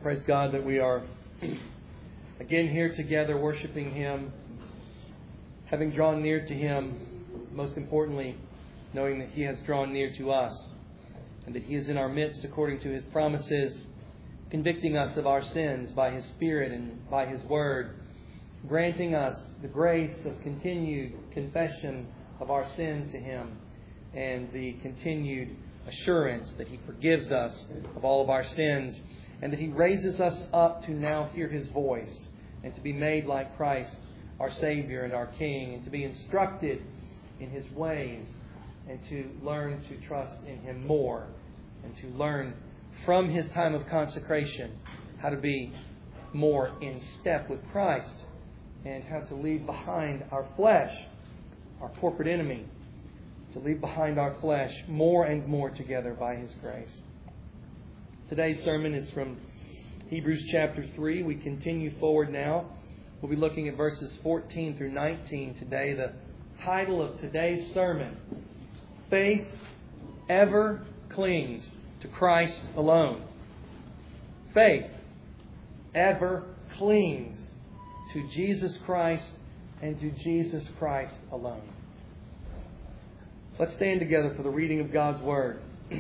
Praise God that we are again here together worshiping Him, having drawn near to Him, most importantly, knowing that He has drawn near to us and that He is in our midst according to His promises, convicting us of our sins by His Spirit and by His Word, granting us the grace of continued confession of our sin to Him and the continued assurance that He forgives us of all of our sins and that He raises us up to now hear His voice and to be made like Christ, our Savior and our King, and to be instructed in His ways and to learn to trust in Him more and to learn from His time of consecration how to be more in step with Christ and how to leave behind our flesh, our corporate enemy, to leave behind our flesh more and more together by His grace. Today's sermon is from Hebrews chapter 3. We continue forward now. We'll be looking at verses 14 through 19 today. The title of today's sermon, Faith Ever Clings to Christ Alone. Faith ever clings to Jesus Christ and to Jesus Christ alone. Let's stand together for the reading of God's Word.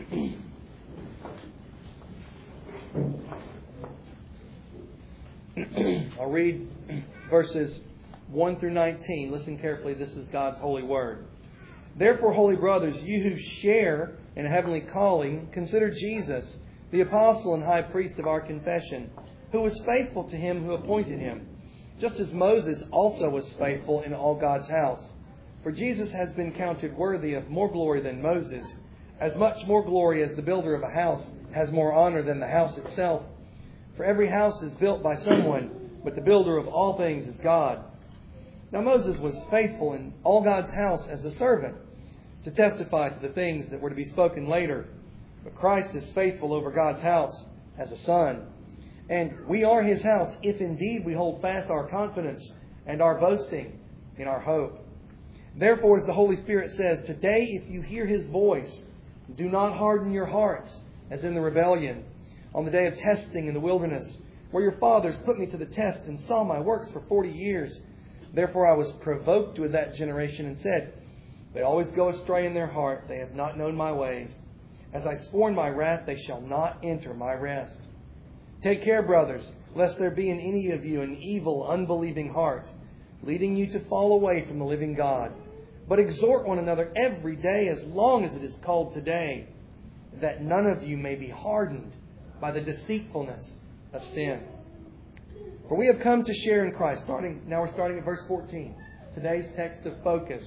I'll read verses 1 through 19. Listen carefully. This is God's holy Word. Therefore, holy brothers, you who share in a heavenly calling, consider Jesus, the apostle and high priest of our confession, who was faithful to Him who appointed Him, just as Moses also was faithful in all God's house. For Jesus has been counted worthy of more glory than Moses, as much more glory as the builder of a house has more honor than the house itself. For every house is built by someone, but the builder of all things is God. Now Moses was faithful in all God's house as a servant, to testify to the things that were to be spoken later. But Christ is faithful over God's house as a son. And we are His house, if indeed we hold fast our confidence and our boasting in our hope. Therefore, as the Holy Spirit says, today if you hear His voice, do not harden your hearts, as in the rebellion, on the day of testing in the wilderness, where your fathers put me to the test and saw my works for 40 years. Therefore I was provoked with that generation and said, they always go astray in their heart. They have not known my ways. As I swore in my wrath, they shall not enter my rest. Take care, brothers, lest there be in any of you an evil, unbelieving heart, leading you to fall away from the living God. But exhort one another every day, as long as it is called today, that none of you may be hardened by the deceitfulness of sin. For we have come to share in Christ. Now we're starting at verse 14. Today's text of focus.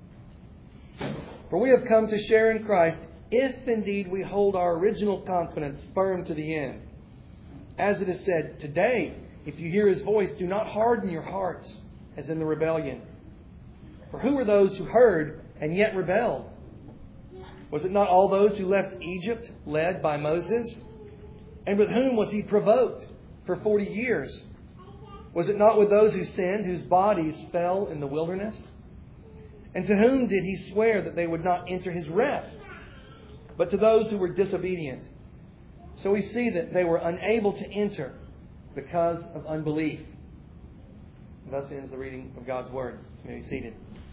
For we have come to share in Christ, if indeed we hold our original confidence firm to the end. As it is said, today, if you hear His voice, do not harden your hearts, as in the rebellion. For who were those who heard and yet rebelled? Was it not all those who left Egypt, led by Moses? And with whom was He provoked for 40 years? Was it not with those who sinned, whose bodies fell in the wilderness? And to whom did He swear that they would not enter His rest? But to those who were disobedient. So we see that they were unable to enter because of unbelief. And thus ends the reading of God's Word. You may be seated.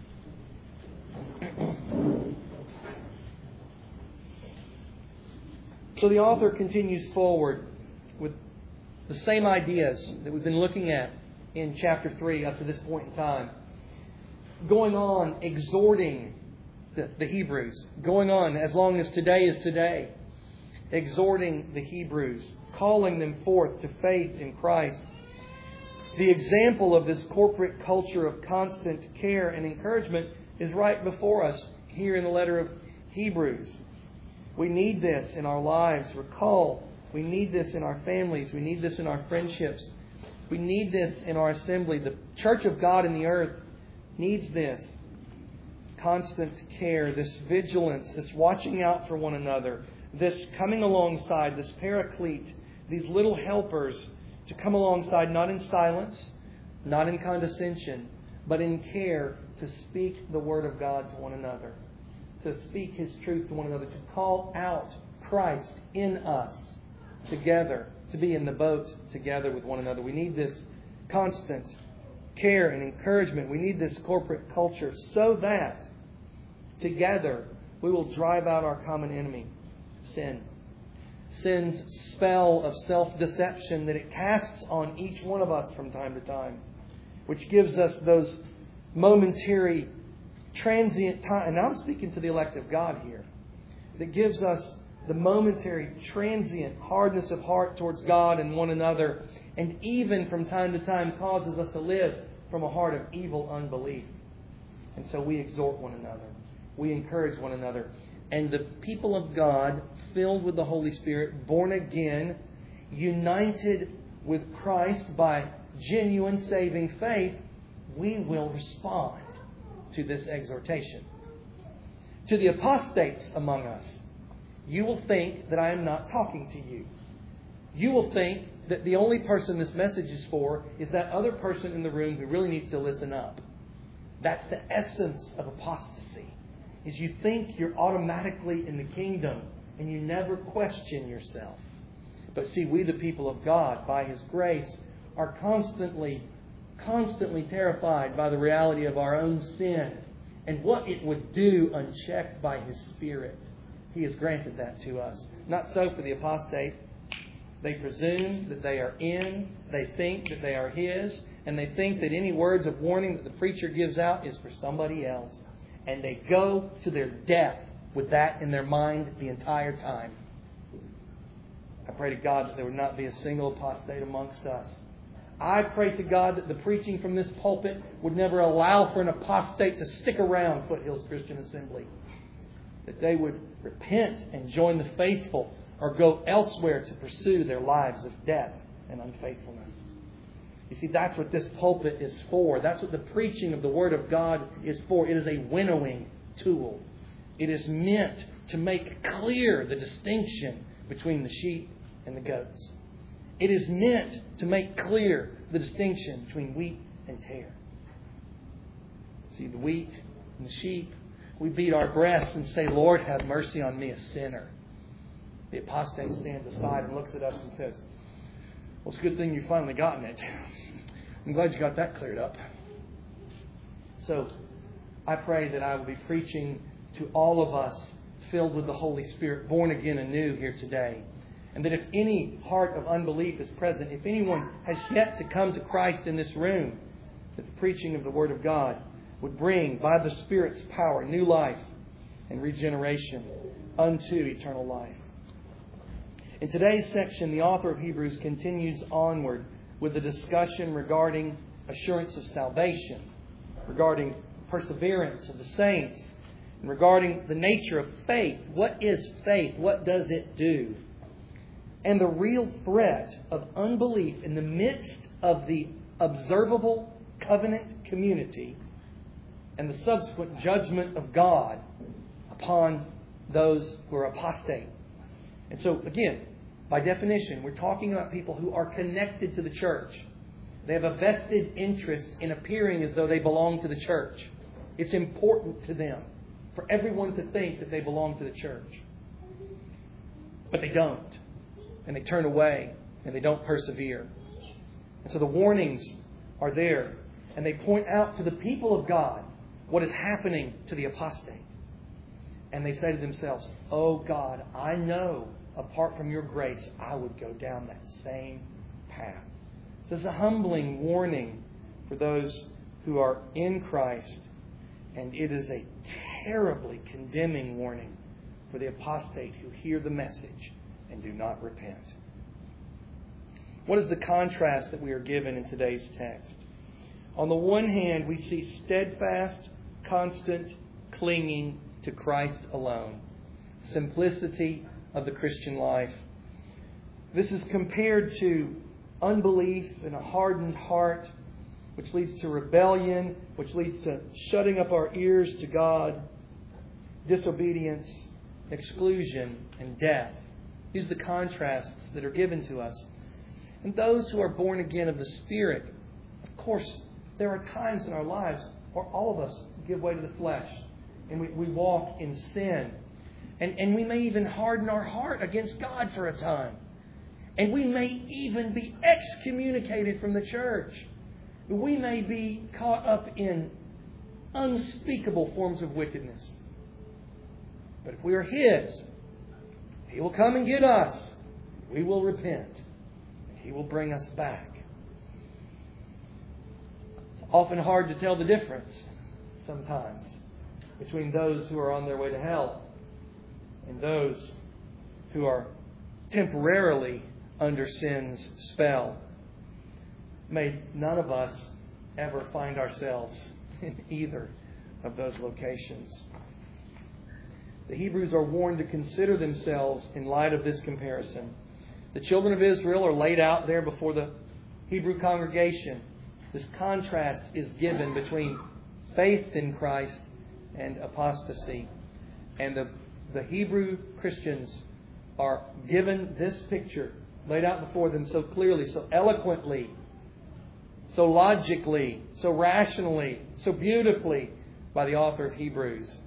So the author continues forward with the same ideas that we've been looking at in chapter 3 up to this point in time. Going on exhorting the Hebrews. Going on as long as today is today. Exhorting the Hebrews. Calling them forth to faith in Christ. The example of this corporate culture of constant care and encouragement is right before us here in the letter of Hebrews. We need this in our lives. Recall, we need this in our families. We need this in our friendships. We need this in our assembly. The church of God in the earth needs this constant care, this vigilance, this watching out for one another, this coming alongside, this paraclete, these little helpers to come alongside, not in silence, not in condescension, but in care to speak the Word of God to one another, to speak His truth to one another, to call out Christ in us together to be in the boat together with one another. We need this constant care and encouragement. We need this corporate culture so that together we will drive out our common enemy, sin. Sin's spell of self-deception that it casts on each one of us from time to time, which gives us those momentary, transient time. And I'm speaking to the elect of God here. That gives us the momentary, transient hardness of heart towards God and one another, and even from time to time causes us to live from a heart of evil unbelief. And so we exhort one another. We encourage one another. And the people of God, filled with the Holy Spirit, born again, united with Christ by genuine saving faith, we will respond to this exhortation. To the apostates among us, you will think that I am not talking to you. You will think that the only person this message is for is that other person in the room who really needs to listen up. That's the essence of apostasy. Is you think you're automatically in the kingdom and you never question yourself. But see, we the people of God, by His grace, are constantly terrified by the reality of our own sin and what it would do unchecked by His Spirit. He has granted that to us. Not so for the apostate. They presume that they are in, they think that they are His, and they think that any words of warning that the preacher gives out is for somebody else. And they go to their death with that in their mind the entire time. I pray to God that there would not be a single apostate amongst us. I pray to God that the preaching from this pulpit would never allow for an apostate to stick around Foothills Christian Assembly. That they would repent and join the faithful or go elsewhere to pursue their lives of death and unfaithfulness. You see, that's what this pulpit is for. That's what the preaching of the Word of God is for. It is a winnowing tool. It is meant to make clear the distinction between the sheep and the goats. It is meant to make clear the distinction between wheat and tare. See, the wheat and the sheep, we beat our breasts and say, Lord, have mercy on me, a sinner. The apostate stands aside and looks at us and says, well, it's a good thing you've finally gotten it. I'm glad you got that cleared up. So, I pray that I will be preaching to all of us filled with the Holy Spirit, born again anew here today. And that if any heart of unbelief is present, if anyone has yet to come to Christ in this room, that the preaching of the Word of God would bring, by the Spirit's power, new life and regeneration unto eternal life. In today's section, the author of Hebrews continues onward with the discussion regarding assurance of salvation, regarding perseverance of the saints, and regarding the nature of faith. What is faith? What does it do? And the real threat of unbelief in the midst of the observable covenant community and the subsequent judgment of God upon those who are apostate. And so, again, by definition, we're talking about people who are connected to the church. They have a vested interest in appearing as though they belong to the church. It's important to them for everyone to think that they belong to the church. But they don't. And they turn away and they don't persevere. And so the warnings are there. And they point out to the people of God what is happening to the apostate. And they say to themselves, oh God, I know apart from your grace, I would go down that same path. So it's a humbling warning for those who are in Christ. And it is a terribly condemning warning for the apostate who hear the message and do not repent. What is the contrast that we are given in today's text? On the one hand, we see steadfast, constant clinging to Christ alone. Simplicity of the Christian life. This is compared to unbelief and a hardened heart, which leads to rebellion, which leads to shutting up our ears to God, disobedience, exclusion, and death. These are the contrasts that are given to us. And those who are born again of the Spirit, of course, there are times in our lives where all of us give way to the flesh and we walk in sin. And we may even harden our heart against God for a time. And we may even be excommunicated from the church. We may be caught up in unspeakable forms of wickedness. But if we are His, He will come and get us. We will repent. And He will bring us back. It's often hard to tell the difference sometimes between those who are on their way to hell and those who are temporarily under sin's spell. May none of us ever find ourselves in either of those locations. The Hebrews are warned to consider themselves in light of this comparison. The children of Israel are laid out there before the Hebrew congregation. This contrast is given between faith in Christ and apostasy. And the Hebrew Christians are given this picture laid out before them so clearly, so eloquently, so logically, so rationally, so beautifully by the author of Hebrews.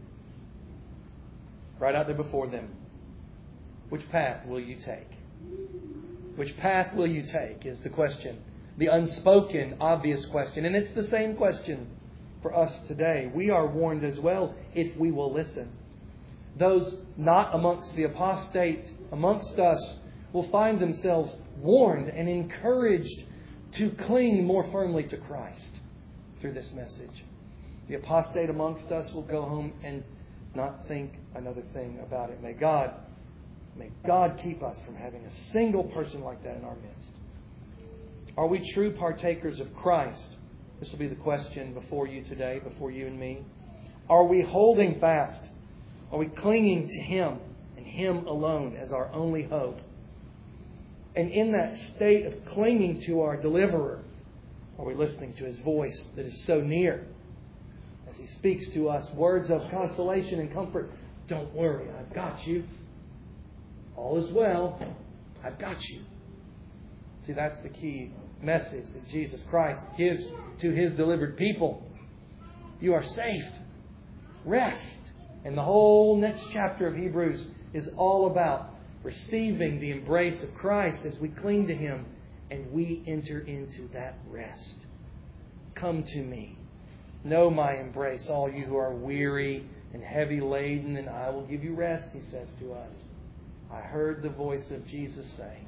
Right out there before them. Which path will you take? Which path will you take is the question. The unspoken, obvious question. And it's the same question for us today. We are warned as well if we will listen. Those not amongst the apostate, amongst us, will find themselves warned and encouraged to cling more firmly to Christ through this message. The apostate amongst us will go home and not think another thing about it. May God keep us from having a single person like that in our midst. Are we true partakers of Christ? This will be the question before you today, before you and me. Are we holding fast? Are we clinging to Him and Him alone as our only hope? And in that state of clinging to our deliverer, are we listening to His voice that is so near as He speaks to us words of consolation and comfort? Don't worry, I've got you. All is well. I've got you. See, that's the key message that Jesus Christ gives to His delivered people. You are safe. Rest. And the whole next chapter of Hebrews is all about receiving the embrace of Christ as we cling to Him and we enter into that rest. Come to me. Know my embrace, all you who are weary and heavy laden, and I will give you rest, He says to us. I heard the voice of Jesus saying.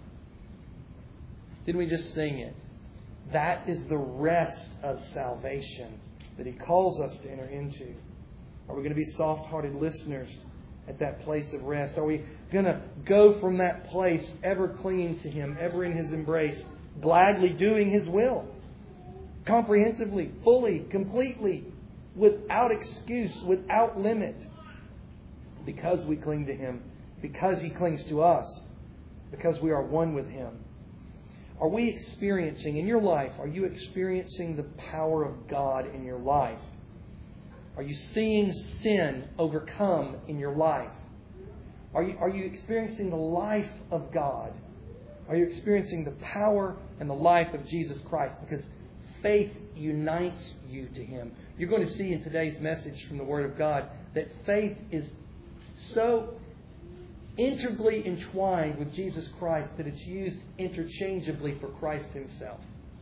Didn't we just sing it? That is the rest of salvation that He calls us to enter into. Are we going to be soft-hearted listeners at that place of rest? Are we going to go from that place ever clinging to Him, ever in His embrace, gladly doing His will? Comprehensively, fully, completely, without excuse, without limit. Because we cling to Him, because He clings to us, because we are one with Him. Are we experiencing, in your life, are you experiencing the power of God in your life? Are you seeing sin overcome in your life? Are you experiencing the life of God? Are you experiencing the power and the life of Jesus Christ? Because faith unites you to Him. You're going to see in today's message from the Word of God that faith is so integrally entwined with Jesus Christ that it's used interchangeably for Christ Himself.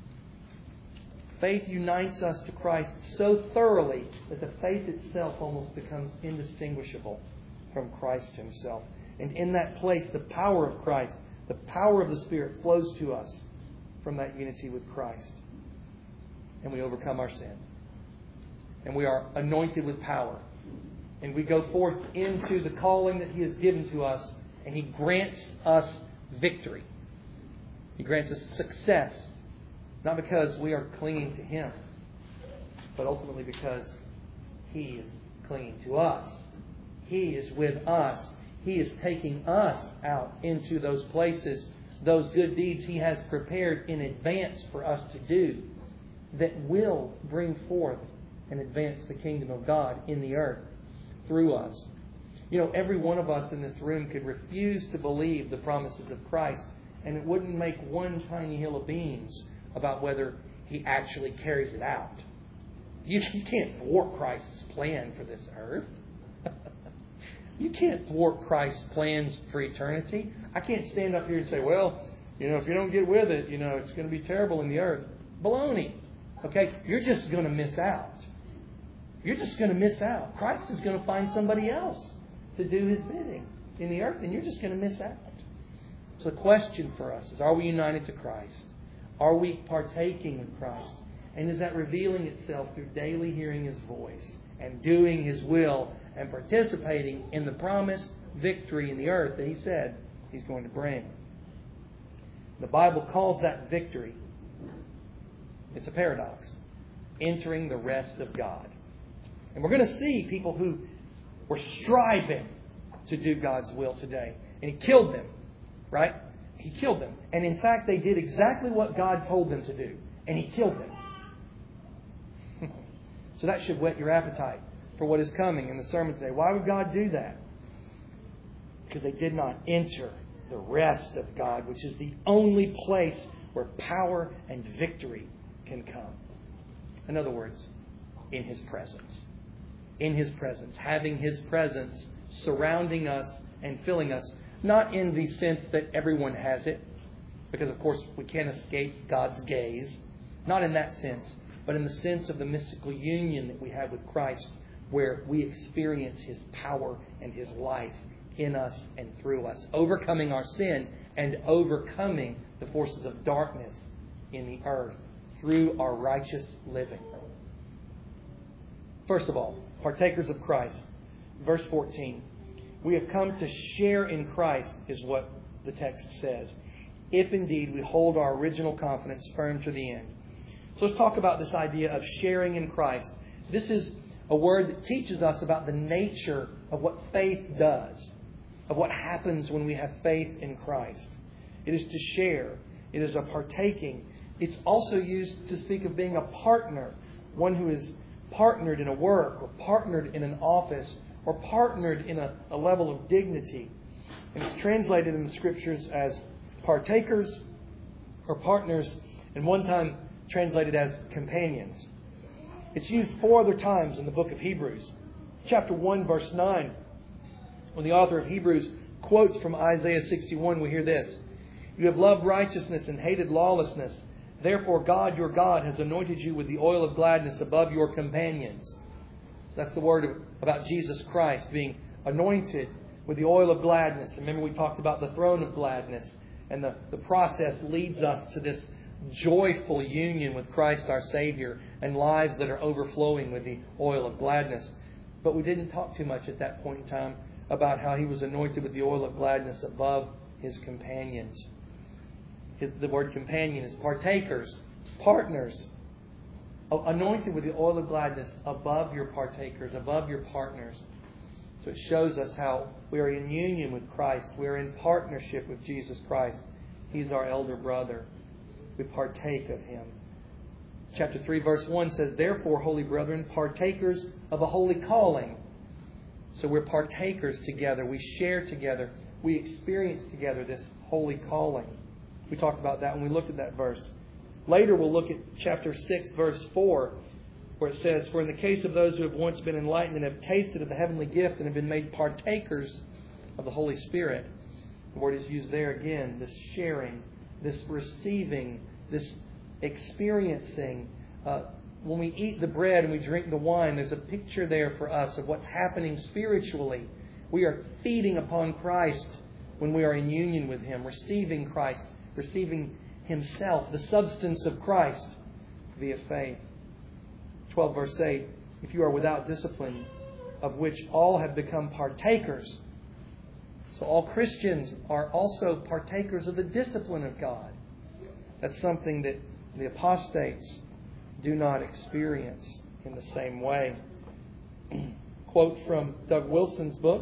Faith unites us to Christ so thoroughly that the faith itself almost becomes indistinguishable from Christ Himself. And in that place, the power of Christ, the power of the Spirit flows to us from that unity with Christ. And we overcome our sin. And we are anointed with power. And we go forth into the calling that He has given to us. And He grants us victory. He grants us success. Not because we are clinging to Him, but ultimately because He is clinging to us. He is with us. He is taking us out into those places, those good deeds He has prepared in advance for us to do that will bring forth and advance the kingdom of God in the earth through us. You know, every one of us in this room could refuse to believe the promises of Christ, and it wouldn't make one tiny hill of beans about whether He actually carries it out. You can't thwart Christ's plan for this earth. You can't thwart Christ's plans for eternity. I can't stand up here and say, well, If you don't get with it, it's going to be terrible in the earth. Baloney. Okay? You're just going to miss out. You're just going to miss out. Christ is going to find somebody else to do His bidding in the earth, and you're just going to miss out. So the question for us is, are we united to Christ? Are we partaking of Christ? And is that revealing itself through daily hearing His voice and doing His will and participating in the promised victory in the earth that He said He's going to bring? The Bible calls that victory, it's a paradox, entering the rest of God. And we're going to see people who were striving to do God's will today. And He killed them, right? He killed them. And in fact, they did exactly what God told them to do. And He killed them. So that should whet your appetite for what is coming in the sermon today. Why would God do that? Because they did not enter the rest of God, which is the only place where power and victory can come. In other words, in His presence. In His presence. Having His presence surrounding us and filling us. Not in the sense that everyone has it, because of course we can't escape God's gaze. Not in that sense, but in the sense of the mystical union that we have with Christ, where we experience His power and His life in us and through us, overcoming our sin and overcoming the forces of darkness in the earth through our righteous living. First of all, partakers of Christ. Verse 14. We have come to share in Christ, is what the text says, if indeed we hold our original confidence firm to the end. So let's talk about this idea of sharing in Christ. This is a word that teaches us about the nature of what faith does, of what happens when we have faith in Christ. It is to share. It is a partaking. It's also used to speak of being a partner, one who is partnered in a work or partnered in an office or partnered in a level of dignity. And it's translated in the Scriptures as partakers or partners, and one time translated as companions. It's used 4 other times in the book of Hebrews. Chapter 1, verse 9, when the author of Hebrews quotes from Isaiah 61, we hear this: "You have loved righteousness and hated lawlessness. Therefore God, your God, has anointed you with the oil of gladness above your companions." So that's the word about Jesus Christ being anointed with the oil of gladness. Remember, we talked about the throne of gladness. And the process leads us to this joyful union with Christ our Savior and lives that are overflowing with the oil of gladness. But we didn't talk too much at that point in time about how He was anointed with the oil of gladness above His companions. The word companion is partakers, partners. Anointed with the oil of gladness above your partakers, above your partners. So it shows us how we are in union with Christ. We are in partnership with Jesus Christ. He's our elder brother. We partake of Him. Chapter 3, verse 1 says, "Therefore, holy brethren, partakers of a holy calling." So we're partakers together. We share together. We experience together this holy calling. We talked about that when we looked at that verse. Later we'll look at chapter 6, verse 4, where it says, "For in the case of those who have once been enlightened and have tasted of the heavenly gift and have been made partakers of the Holy Spirit," the word is used there again, this sharing, this receiving, this experiencing. When we eat the bread and we drink the wine, there's a picture there for us of what's happening spiritually. We are feeding upon Christ when we are in union with Him, receiving Christ, receiving Himself, the substance of Christ via faith. 12 verse 8, "If you are without discipline, of which all have become partakers." So all Christians are also partakers of the discipline of God. That's something that the apostates do not experience in the same way. Quote from Doug Wilson's book.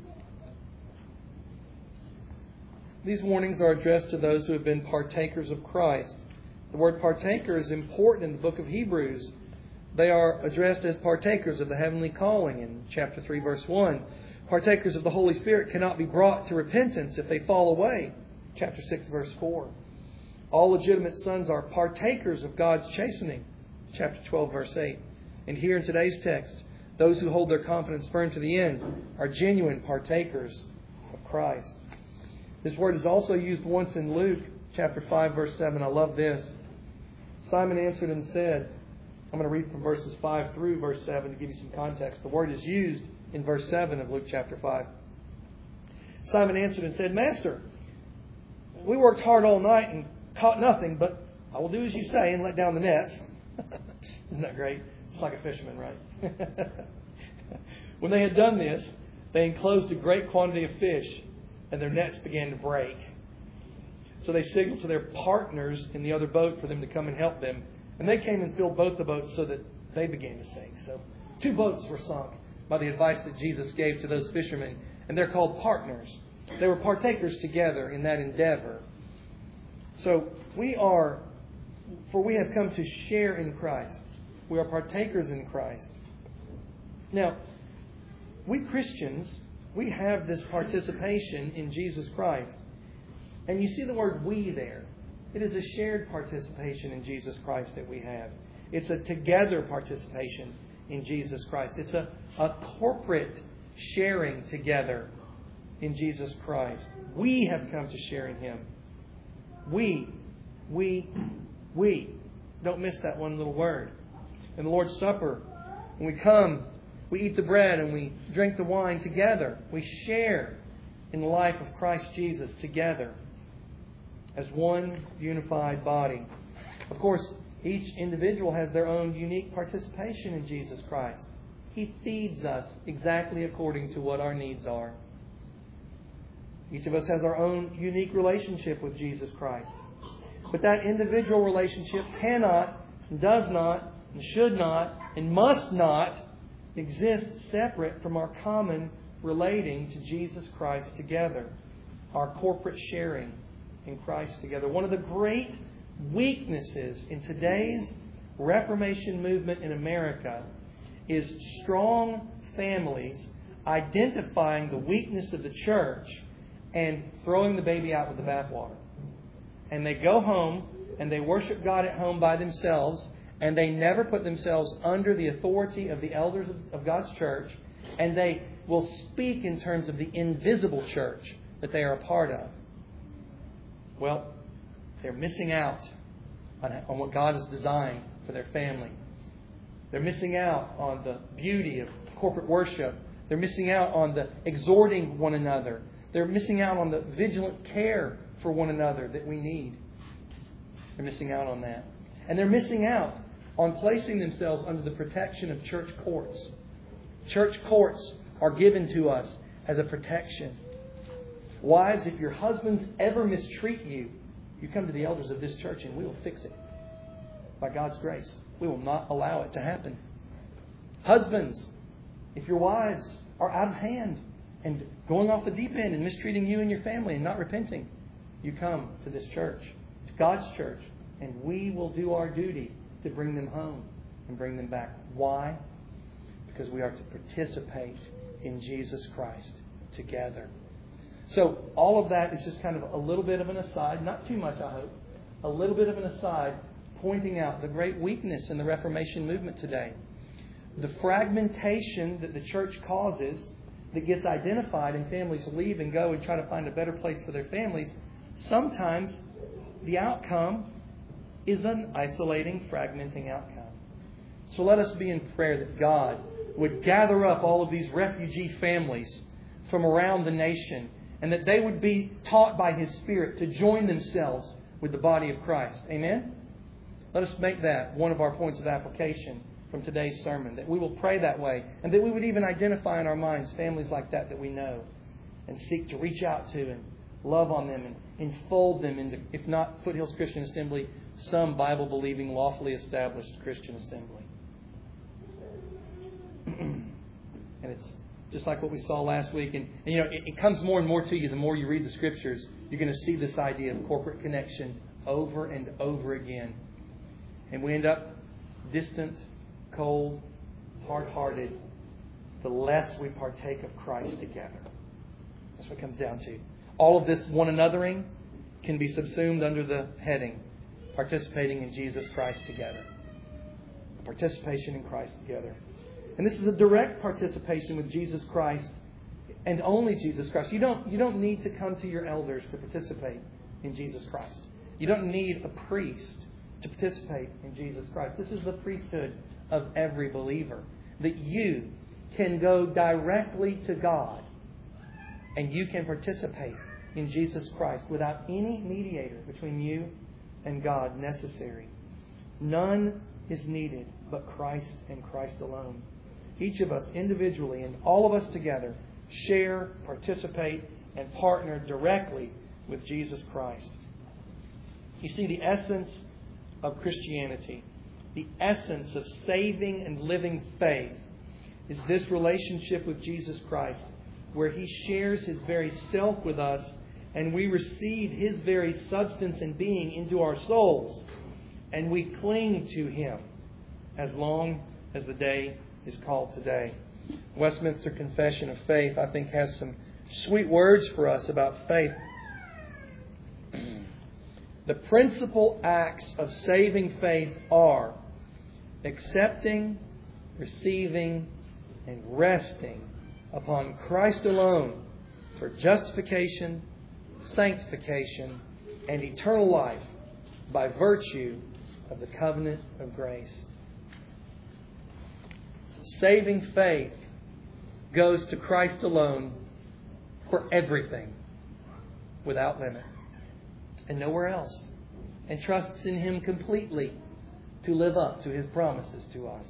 "These warnings are addressed to those who have been partakers of Christ." The word partaker is important in the book of Hebrews. They are addressed as partakers of the heavenly calling in chapter 3, verse 1. Partakers of the Holy Spirit cannot be brought to repentance if they fall away. Chapter 6, verse 4. All legitimate sons are partakers of God's chastening. Chapter 12, verse 8. And here in today's text, those who hold their confidence firm to the end are genuine partakers of Christ. This word is also used once in Luke chapter 5, verse 7. I love this. Simon answered and said, I'm going to read from verses 5 through verse 7 to give you some context. The word is used in verse 7 of Luke chapter 5. Simon answered and said, Master, we worked hard all night and caught nothing, but I will do as you say and let down the nets. Isn't that great? It's like a fisherman, right? When they had done this, they enclosed a great quantity of fish, and their nets began to break. So they signaled to their partners in the other boat for them to come and help them. And they came and filled both the boats so that they began to sink. So 2 boats were sunk by the advice that Jesus gave to those fishermen. And they're called partners. They were partakers together in that endeavor. So we have come to share in Christ. We are partakers in Christ. Now, we Christians, we have this participation in Jesus Christ. And you see the word we there. It is a shared participation in Jesus Christ that we have. It's a together participation in Jesus Christ. It's a corporate sharing together in Jesus Christ. We have come to share in Him. We. Don't miss that one little word. In the Lord's Supper, when we come, we eat the bread and we drink the wine together. We share in the life of Christ Jesus together as one unified body. Of course, each individual has their own unique participation in Jesus Christ. He feeds us exactly according to what our needs are. Each of us has our own unique relationship with Jesus Christ. But that individual relationship cannot, does not, and should not, and must not exist separate from our common relating to Jesus Christ together. Our corporate sharing in Christ together. One of the great weaknesses in today's Reformation movement in America is strong families identifying the weakness of the church and throwing the baby out with the bathwater. And they go home and they worship God at home by themselves, and they never put themselves under the authority of the elders of God's church, and they will speak in terms of the invisible church that they are a part of. Well, they're missing out on what God has designed for their family. They're missing out on the beauty of corporate worship. They're missing out on the exhorting one another. They're missing out on the vigilant care for one another that we need. They're missing out on that. And they're missing out on placing themselves under the protection of church courts. Church courts are given to us as a protection. Wives, if your husbands ever mistreat you, you come to the elders of this church and we will fix it. By God's grace. We will not allow it to happen. Husbands, if your wives are out of hand and going off the deep end and mistreating you and your family and not repenting, you come to this church, to God's church, and we will do our duty to bring them home and bring them back. Why? Because we are to participate in Jesus Christ together. So all of that is just kind of a little bit of an aside, not too much I hope, a little bit of an aside pointing out the great weakness in the Reformation movement today. The fragmentation that the church causes that gets identified and families leave and go and try to find a better place for their families, sometimes the outcome is an isolating, fragmenting outcome. So let us be in prayer that God would gather up all of these refugee families from around the nation and that they would be taught by His Spirit to join themselves with the body of Christ. Amen? Let us make that one of our points of application from today's sermon, that we will pray that way and that we would even identify in our minds families like that that we know and seek to reach out to and love on them and enfold them into, if not Foothills Christian Assembly, some Bible-believing, lawfully established Christian assembly. And it's just like what we saw last week. And you know, it comes more and more to you the more you read the Scriptures. You're going to see this idea of corporate connection over and over again. And we end up distant, cold, hard-hearted the less we partake of Christ together. That's what it comes down to. All of this one anothering can be subsumed under the heading participating in Jesus Christ together. Participation in Christ together. And this is a direct participation with Jesus Christ and only Jesus Christ. You don't need to come to your elders to participate in Jesus Christ. You don't need a priest to participate in Jesus Christ. This is the priesthood of every believer. That you can go directly to God and you can participate in Jesus Christ without any mediator between you and God necessary. None is needed but Christ and Christ alone. Each of us individually and all of us together share, participate, and partner directly with Jesus Christ. You see, the essence of Christianity, the essence of saving and living faith, is this relationship with Jesus Christ, where He shares His very self with us and we receive His very substance and being into our souls, and we cling to Him as long as the day is called today. Westminster Confession of Faith, I think, has some sweet words for us about faith. The principal acts of saving faith are accepting, receiving, and resting upon Christ alone for justification, sanctification, and eternal life by virtue of the covenant of grace. Saving faith goes to Christ alone for everything, without limit, and nowhere else, and trusts in Him completely to live up to His promises to us.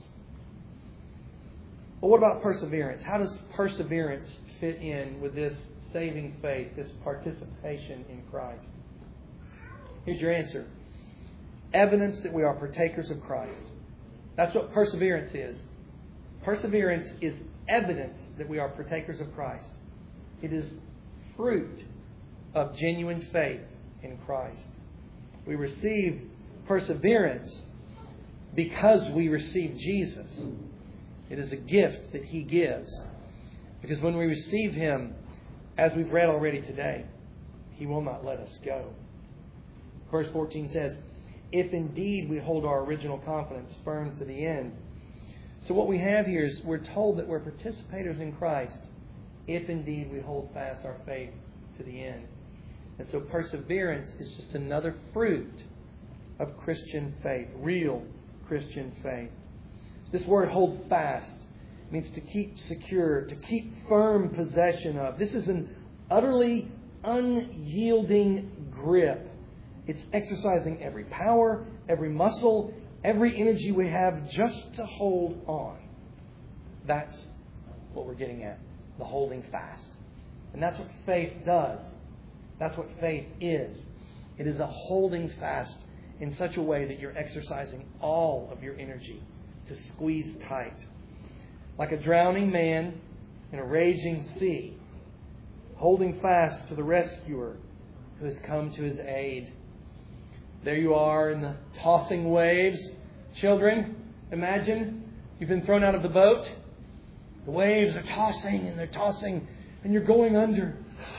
But what about perseverance? How does perseverance fit in with this saving faith, this participation in Christ? Here's your answer. Evidence that we are partakers of Christ. That's what perseverance is. Perseverance is evidence that we are partakers of Christ. It is fruit of genuine faith in Christ. We receive perseverance because we receive Jesus. It is a gift that He gives. Because when we receive Him, as we've read already today, He will not let us go. Verse 14 says, if indeed we hold our original confidence firm to the end. So what we have here is we're told that we're participators in Christ if indeed we hold fast our faith to the end. And so perseverance is just another fruit of Christian faith, real Christian faith. This word hold fast means to keep secure, to keep firm possession of. This is an utterly unyielding grip. It's exercising every power, every muscle, every energy we have just to hold on. That's what we're getting at, the holding fast. And that's what faith does. That's what faith is. It is a holding fast in such a way that you're exercising all of your energy to squeeze tight. Like a drowning man in a raging sea, holding fast to the rescuer who has come to his aid. There you are in the tossing waves. Children, imagine you've been thrown out of the boat. The waves are tossing and they're tossing and you're going under.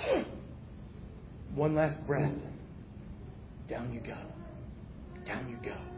One last breath. Down you go. Down you go.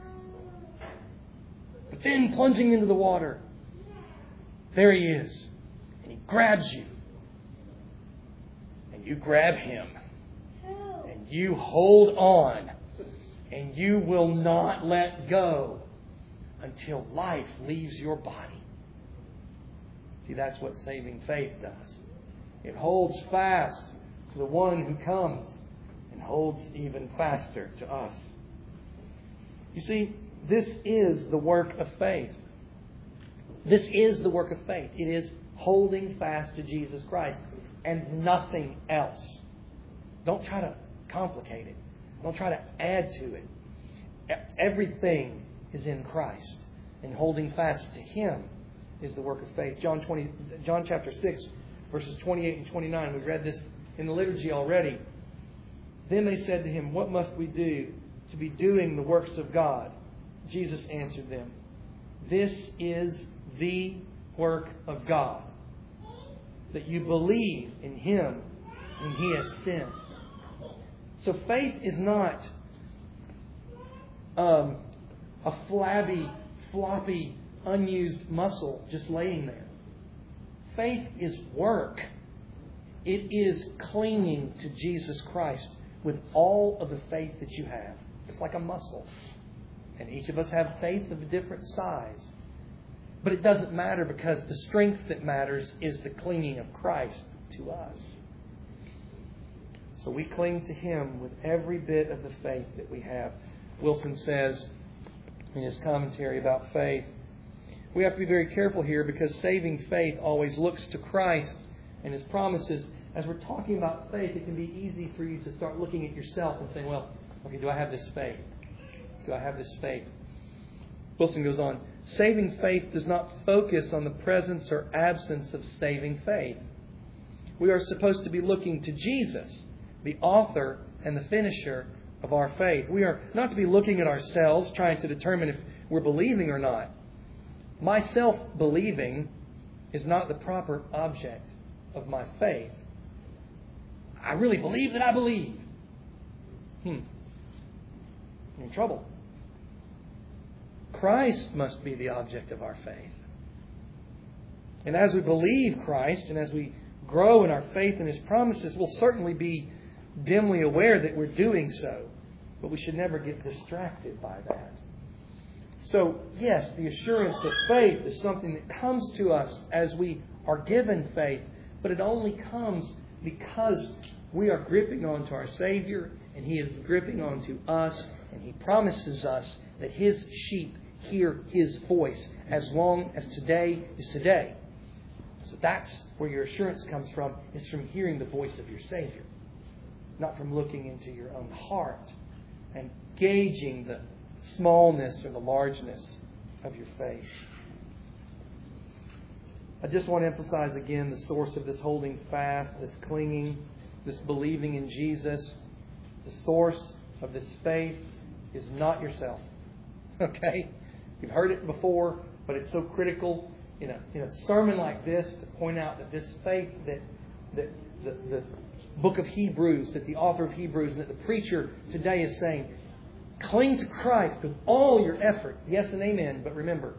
But then plunging into the water, there He is. And He grabs you. And you grab Him. And you hold on. And you will not let go until life leaves your body. See, that's what saving faith does. It holds fast to the one who comes and holds even faster to us. You see, this is the work of faith. This is the work of faith. It is holding fast to Jesus Christ and nothing else. Don't try to complicate it. Don't try to add to it. Everything is in Christ. And holding fast to Him is the work of faith. John chapter 6, verses 28 and 29. We've read this in the liturgy already. Then they said to Him, what must we do to be doing the works of God? Jesus answered them, this is the work of God, that you believe in Him whom He has sent. So faith is not a flabby, floppy, unused muscle just laying there. Faith is work. It is clinging to Jesus Christ with all of the faith that you have. It's like a muscle. And each of us have faith of a different size. But it doesn't matter, because the strength that matters is the clinging of Christ to us. So we cling to Him with every bit of the faith that we have. Wilson says in his commentary about faith, we have to be very careful here, because saving faith always looks to Christ and His promises. As we're talking about faith, it can be easy for you to start looking at yourself and saying, well, okay, do I have this faith? Do I have this faith? Wilson goes on, saving faith does not focus on the presence or absence of saving faith. We are supposed to be looking to Jesus, the author and the finisher of our faith. We are not to be looking at ourselves, trying to determine if we're believing or not. My self-believing is not the proper object of my faith. I really believe that I believe. I'm in trouble. Christ must be the object of our faith. And as we believe Christ, and as we grow in our faith in His promises, we'll certainly be dimly aware that we're doing so. But we should never get distracted by that. So, yes, the assurance of faith is something that comes to us as we are given faith. But it only comes because we are gripping onto our Savior, and He is gripping onto us, and He promises us that His sheep hear His voice as long as today is today. So that's where your assurance comes from. It's from hearing the voice of your Savior, not from looking into your own heart and gauging the smallness or the largeness of your faith. I just want to emphasize again the source of this holding fast, this clinging, this believing in Jesus. The source of this faith is not yourself. Okay? You've heard it before, but it's so critical in a sermon like this to point out that this faith that the book of Hebrews, that the author of Hebrews, and that the preacher today is saying, cling to Christ with all your effort. Yes and amen, but remember,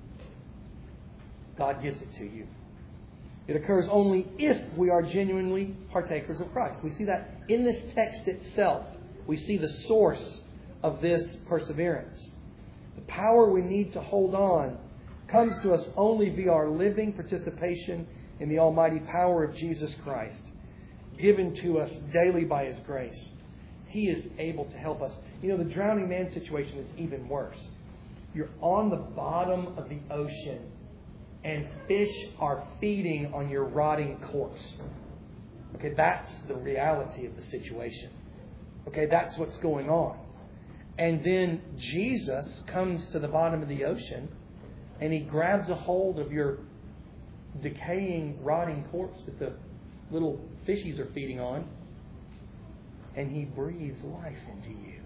God gives it to you. It occurs only if we are genuinely partakers of Christ. We see that in this text itself. We see the source of this perseverance. The power we need to hold on comes to us only via our living participation in the almighty power of Jesus Christ, given to us daily by His grace. He is able to help us. You know, the drowning man situation is even worse. You're on the bottom of the ocean, and fish are feeding on your rotting corpse. Okay, that's the reality of the situation. Okay, that's what's going on. And then Jesus comes to the bottom of the ocean, and He grabs a hold of your decaying, rotting corpse that the little fishies are feeding on, and He breathes life into you.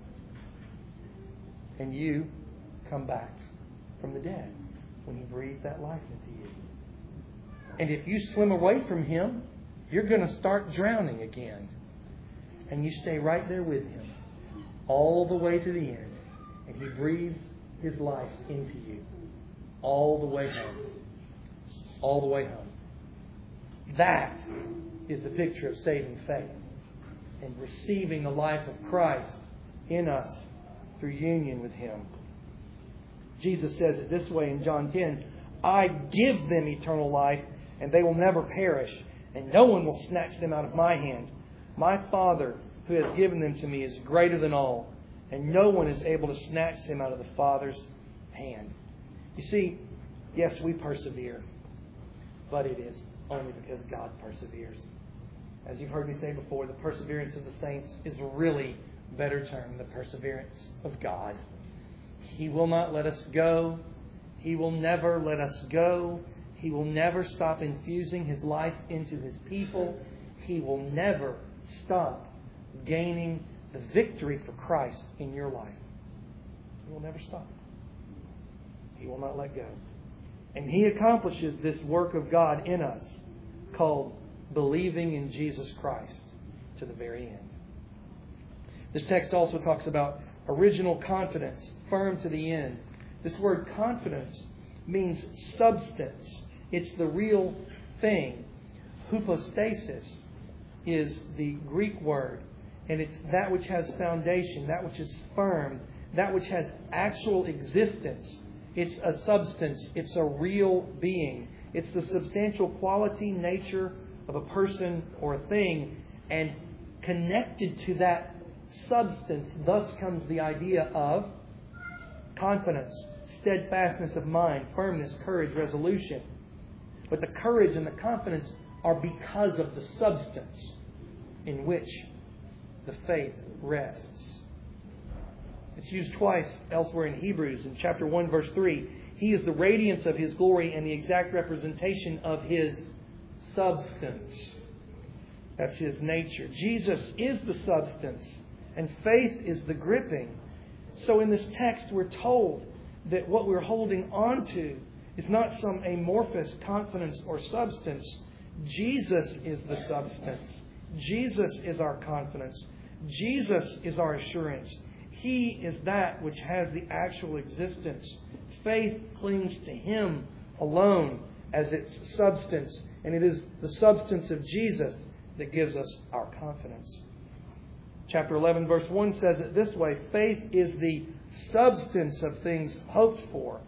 And you come back from the dead when He breathes that life into you. And if you swim away from Him, you're going to start drowning again. And you stay right there with Him all the way to the end. And He breathes His life into you all the way home. All the way home. That is the picture of saving faith and receiving the life of Christ in us through union with Him. Jesus says it this way in John 10, I give them eternal life, and they will never perish, and no one will snatch them out of my hand. My Father, who has given them to me, is greater than all, and no one is able to snatch them out of the Father's hand. You see, yes, we persevere, but it is only because God perseveres. As you've heard me say before, the perseverance of the saints is really better termed the perseverance of God. He will not let us go. He will never let us go. He will never stop infusing His life into His people. He will never stop gaining the victory for Christ in your life. He will never stop. He will not let go. And He accomplishes this work of God in us called believing in Jesus Christ to the very end. This text also talks about original confidence, firm to the end. This word confidence means substance. It's the real thing. Hypostasis is the Greek word, And it's that which has foundation, that which is firm, that which has actual existence. It's a substance. It's a real being. It's the substantial quality, nature of a person or a thing. And connected to that substance, thus comes the idea of confidence, steadfastness of mind, firmness, courage, resolution. But the courage and the confidence are because of the substance in which the faith rests. It's used twice elsewhere in Hebrews. In chapter 1, verse 3, He is the radiance of His glory and the exact representation of His substance. That's His nature. Jesus is the substance, and faith is the gripping. So in this text, we're told that what we're holding on to is not some amorphous confidence or substance. Jesus is the substance. Jesus is our confidence. Jesus is our assurance. He is that which has the actual existence. Faith clings to Him alone as its substance, and it is the substance of Jesus that gives us our confidence. Chapter 11, verse 1 says it this way: faith is the substance of things hoped for.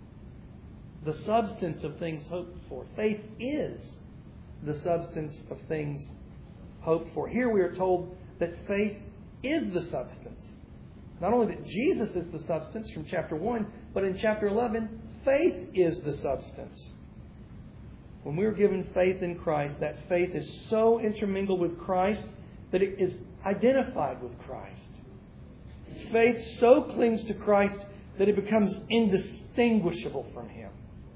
The substance of things hoped for. Faith is the substance of things hoped for. Here we are told that faith is the substance. Not only that Jesus is the substance from chapter 1, but in chapter 11, faith is the substance. When we are given faith in Christ, that faith is so intermingled with Christ that it is identified with Christ. Faith so clings to Christ that it becomes indistinguishable from Him.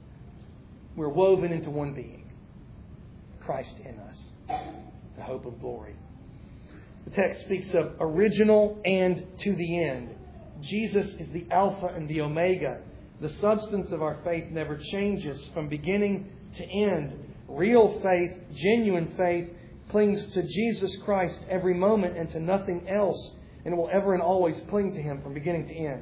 We're woven into one being, Christ in us, the hope of glory. The text speaks of original and to the end. Jesus is the Alpha and the Omega. The substance of our faith never changes from beginning to end. Real faith, genuine faith, clings to Jesus Christ every moment and to nothing else, and will ever and always cling to Him from beginning to end.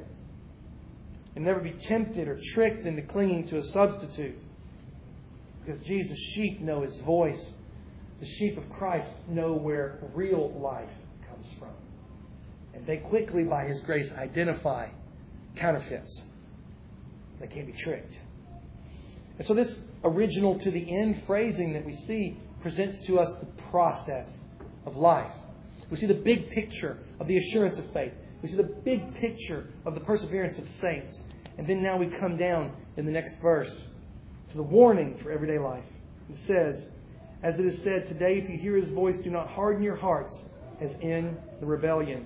And never be tempted or tricked into clinging to a substitute. Because Jesus' sheep know His voice. The sheep of Christ know where real life comes from. And they quickly, by His grace, identify counterfeits. They can't be tricked. And so this original to the end phrasing that we see presents to us the process of life. We see the big picture of the assurance of faith. We see the big picture of the perseverance of saints. And then now we come down in the next verse to the warning for everyday life. It says, as it is said, today if you hear His voice, do not harden your hearts as in the rebellion.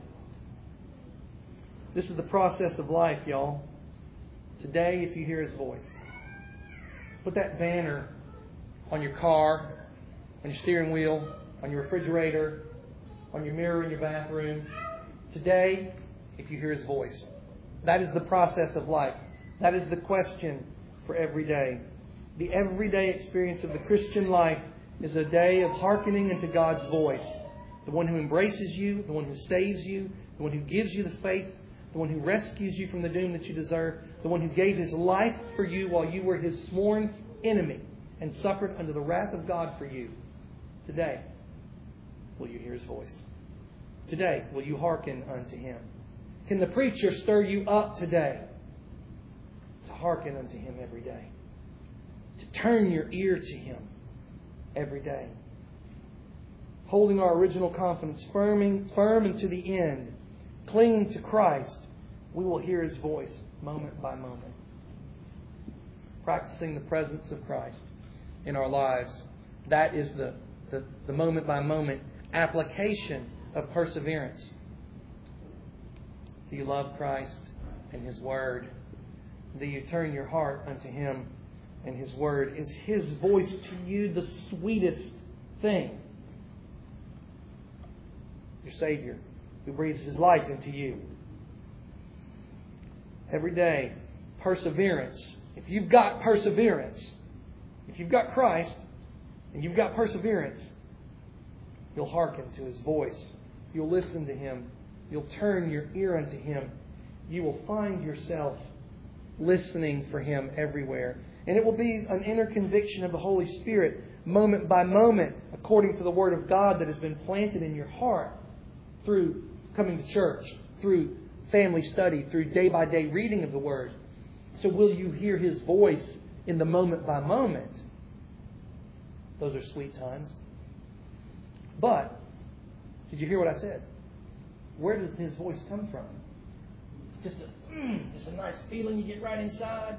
This is the process of life, y'all. Today if you hear His voice. Put that banner on your car, on your steering wheel, on your refrigerator, on your mirror in your bathroom. Today, if you hear His voice. That is the process of life. That is the question for every day. The everyday experience of the Christian life is a day of hearkening into God's voice. The one who embraces you, the one who saves you, the one who gives you the faith, the one who rescues you from the doom that you deserve, the one who gave His life for you while you were His sworn enemy and suffered under the wrath of God for you. Today, will you hear His voice? Today, will you hearken unto Him? Can the preacher stir you up today to hearken unto Him every day? To turn your ear to Him every day? Holding our original confidence firm and to the end, clinging to Christ, we will hear His voice moment by moment. Practicing the presence of Christ in our lives. That is the moment by moment application of perseverance. Do you love Christ and His Word? Do you turn your heart unto Him and His Word? Is His voice to you the sweetest thing? Your Savior, who breathes His life into you. Every day, perseverance. If you've got perseverance, if you've got Christ and you've got perseverance, you'll hearken to His voice. You'll listen to Him. You'll turn your ear unto Him. You will find yourself listening for Him everywhere. And it will be an inner conviction of the Holy Spirit, moment by moment, according to the Word of God that has been planted in your heart. through coming to church, through family study, through day-by-day reading of the Word. So will you hear His voice in the moment by moment? Those are sweet times. But, did you hear what I said? Where does His voice come from? Just a nice feeling you get right inside.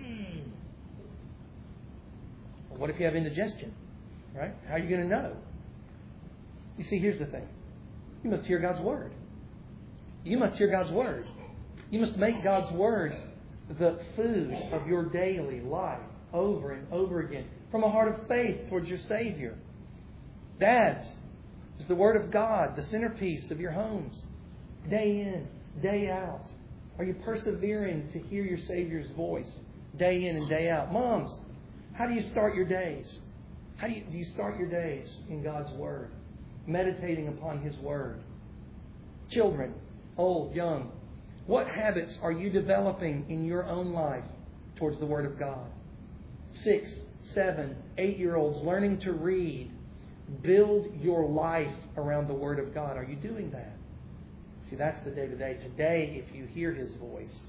Well, what if you have indigestion? Right? How are you going to know? You see, here's the thing. You must hear God's Word. You must hear God's Word. You must make God's Word the food of your daily life over and over again from a heart of faith towards your Savior. Dads, is the Word of God the centerpiece of your homes? Day in, day out. Are you persevering to hear your Savior's voice day in and day out? Moms, how do you start your days? How do you start your days in God's Word? Meditating upon His Word. Children, old, young, what habits are you developing in your own life towards the Word of God? 6, 7, 8-year-olds learning to read. Build your life around the Word of God. Are you doing that? See, that's the day-to-day. Today, if you hear His voice,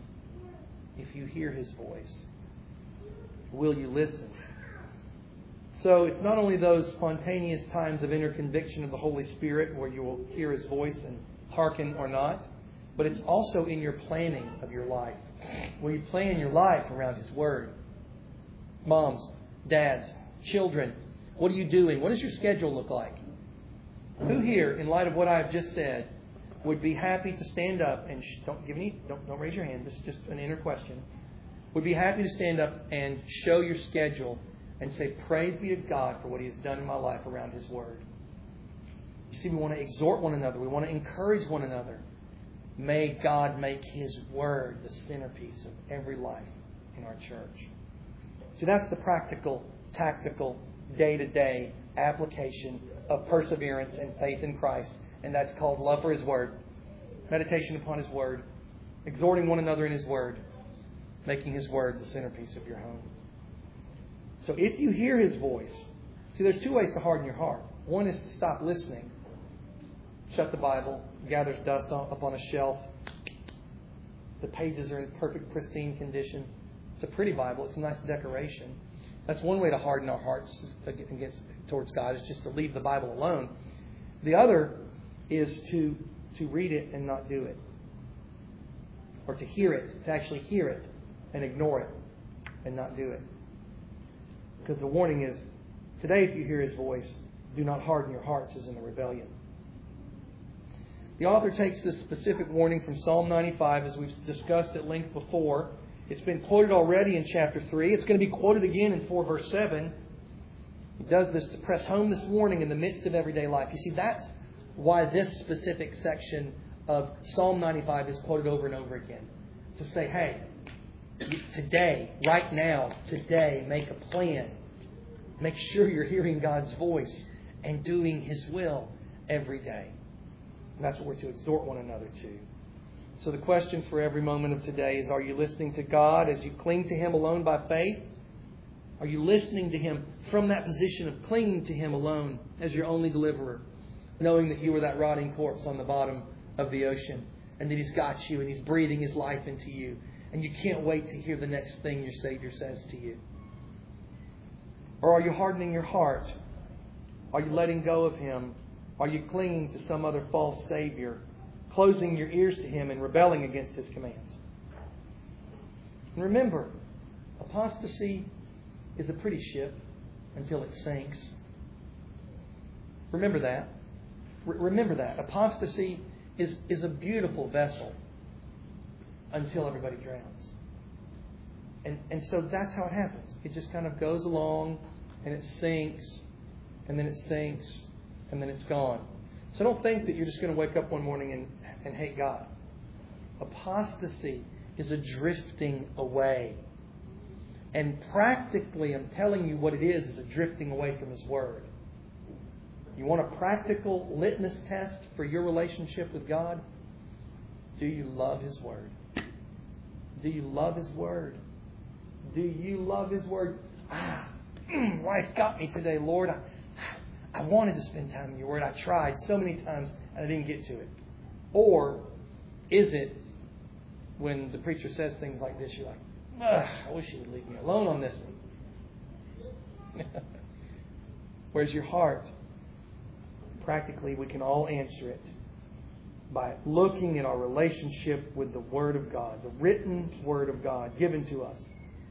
will you listen? So it's not only those spontaneous times of inner conviction of the Holy Spirit where you will hear His voice and hearken or not, but it's also in your planning of your life. Will you plan your life around His Word? Moms, dads, children, what are you doing? What does your schedule look like? Who here, in light of what I've just said, would be happy to stand up and don't raise your hand. This is just an inner question. Would be happy to stand up and show your schedule and say, praise be to God for what He has done in my life around His Word. You see, we want to exhort one another. We want to encourage one another. May God make His Word the centerpiece of every life in our church. See, that's the practical, tactical, day-to-day application of perseverance and faith in Christ. And that's called love for His Word, meditation upon His Word, exhorting one another in His Word, making His Word the centerpiece of your home. So if you hear His voice, see, there's 2 ways to harden your heart. One is to stop listening. Shut the Bible, gathers dust up on a shelf. The pages are in perfect, pristine condition. It's a pretty Bible. It's a nice decoration. That's one way to harden our hearts towards God, is just to leave the Bible alone. The other is to read it and not do it. Or to hear it, to actually hear it and ignore it and not do it. Because the warning is, today if you hear His voice, do not harden your hearts as in the rebellion. The author takes this specific warning from Psalm 95, as we've discussed at length before. It's been quoted already in chapter 3. It's going to be quoted again in 4 verse 7. He does this to press home this warning in the midst of everyday life. You see, that's why this specific section of Psalm 95 is quoted over and over again. To say, hey, today, right now, today, make a plan. Make sure you're hearing God's voice and doing His will every day. And that's what we're to exhort one another to. So the question for every moment of today is, are you listening to God as you cling to Him alone by faith? Are you listening to Him from that position of clinging to Him alone as your only deliverer, knowing that you are that rotting corpse on the bottom of the ocean and that He's got you and He's breathing His life into you and you can't wait to hear the next thing your Savior says to you? Or are you hardening your heart? Are you letting go of Him? Are you clinging to some other false Savior, closing your ears to Him and rebelling against His commands? And remember, apostasy is a pretty ship until it sinks. Remember that. Remember that. Apostasy is a beautiful vessel until everybody drowns. And so that's how it happens. It just kind of goes along and it sinks, and then it sinks, and then it's gone. So don't think that you're just going to wake up one morning and hate God. Apostasy is a drifting away. And practically, I'm telling you what it is a drifting away from His Word. You want a practical litmus test for your relationship with God? Do you love His Word? Do you love His Word? Do you love His Word? Life got me today, Lord. I wanted to spend time in Your Word. I tried so many times and I didn't get to it. Or is it when the preacher says things like this, you're like, I wish you would leave me alone on this one. Where's your heart? Practically, we can all answer it by looking at our relationship with the Word of God, the written Word of God given to us.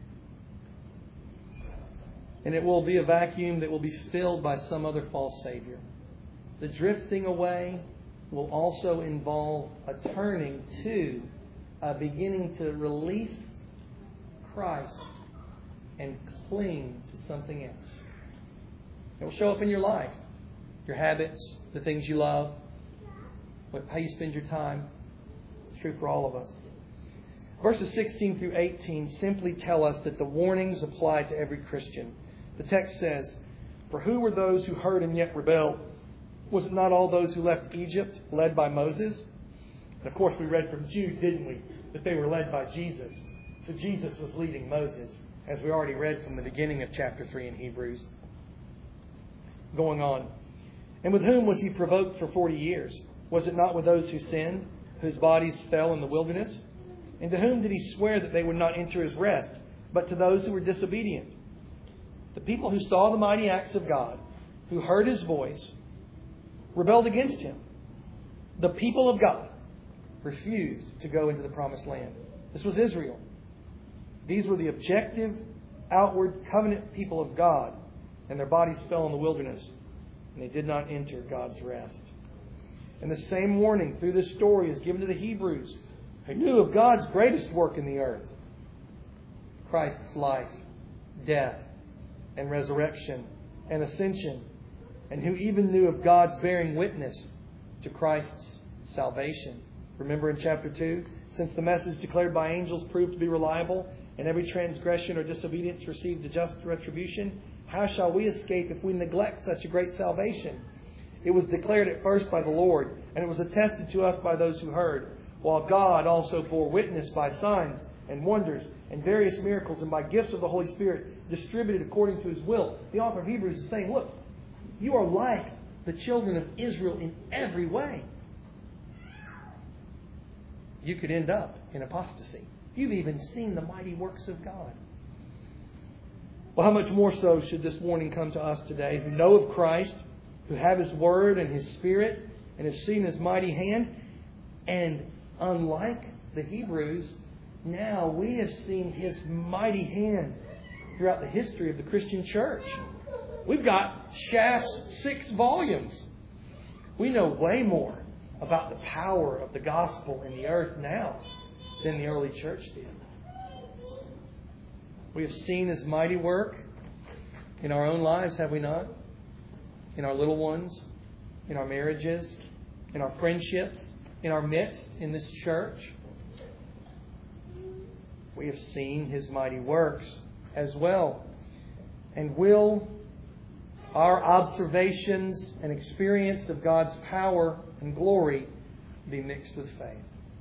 And it will be a vacuum that will be filled by some other false savior. The drifting away will also involve a turning to, beginning to release Christ and cling to something else. It will show up in your life. Your habits, the things you love, how you spend your time. It's true for all of us. Verses 16 through 18 simply tell us that the warnings apply to every Christian. The text says, "For who were those who heard and yet rebelled? Was it not all those who left Egypt led by Moses?" And of course we read from Jude, didn't we? That they were led by Jesus. So Jesus was leading Moses, as we already read from the beginning of chapter 3 in Hebrews. Going on. "And with whom was he provoked for 40 years? Was it not with those who sinned, whose bodies fell in the wilderness? And to whom did he swear that they would not enter his rest, but to those who were disobedient?" The people who saw the mighty acts of God, who heard His voice, rebelled against Him. The people of God refused to go into the promised land. This was Israel. These were the objective, outward, covenant people of God, and their bodies fell in the wilderness, and they did not enter God's rest. And the same warning through this story is given to the Hebrews, who knew of God's greatest work in the earth, Christ's life, death, and resurrection and ascension, and who even knew of God's bearing witness to Christ's salvation. Remember in chapter 2, "Since the message declared by angels proved to be reliable, and every transgression or disobedience received a just retribution, how shall we escape if we neglect such a great salvation? It was declared at first by the Lord, and it was attested to us by those who heard, while God also bore witness by signs and wonders and various miracles and by gifts of the Holy Spirit distributed according to His will." The author of Hebrews is saying, look, you are like the children of Israel in every way. You could end up in apostasy. You've even seen the mighty works of God. Well, how much more so should this warning come to us today, who know of Christ, who have His Word and His Spirit, and have seen His mighty hand, and unlike the Hebrews, now we have seen His mighty hand throughout the history of the Christian church. We've got Schaff's 6 volumes. We know way more about the power of the gospel in the earth now than the early church did. We have seen His mighty work in our own lives, have we not? In our little ones, in our marriages, in our friendships, in our midst, in this church. We have seen His mighty works as well. And will our observations and experience of God's power and glory be mixed with faith?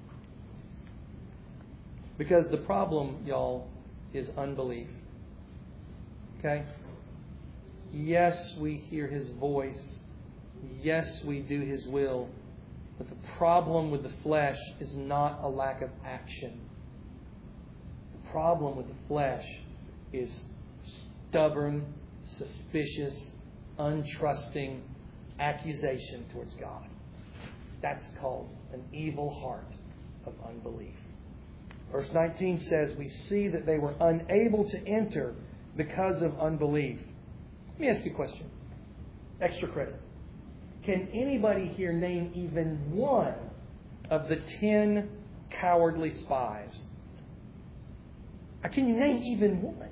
Because the problem, y'all, is unbelief. Okay? Yes, we hear His voice. Yes, we do His will. But the problem with the flesh is not a lack of action. The problem with the flesh is stubborn, suspicious, untrusting accusation towards God. That's called an evil heart of unbelief. Verse 19 says, "We see that they were unable to enter because of unbelief." Let me ask you a question. Extra credit. Can anybody here name even one of the 10 cowardly spies? Can you name even one?